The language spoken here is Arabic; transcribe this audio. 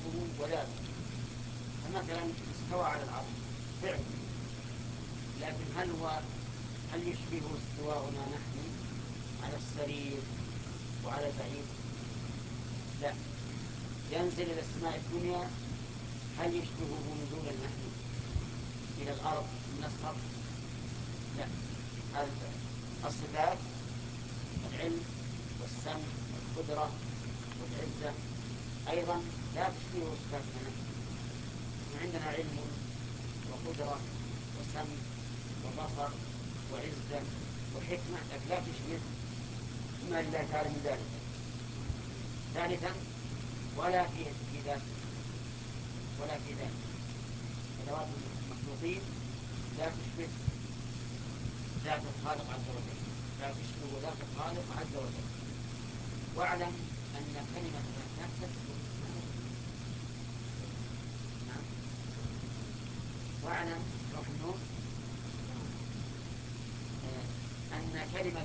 صفاته وذاته. فمثلا استوى على العرش فعل، لكن هل يشبه استواءنا نحن على السرير وعلى البعير؟ لا. ينزل إلى السماء الدنيا، هل يشبهه نزولا نحن إلى الأرض من السطح؟ لا. الصفات العلم والسمع والقدرة والعزة أيضا لا تشبه صفاتنا نحن. عندنا علم وقدرة وسمع وبصر وعزة وحكمة، لكن لا تشبه ما لله تعالى من ذلك. ثالثا ولا في ذاته، ولا في ذاته أدوات المخلوقين لا تشبه ذات الخالق عز وجل، لا تشبه ذات الخالق عز وجل. واعلم أن كلمة لا تدخل. نعم. واعلم روح النور أن كلمة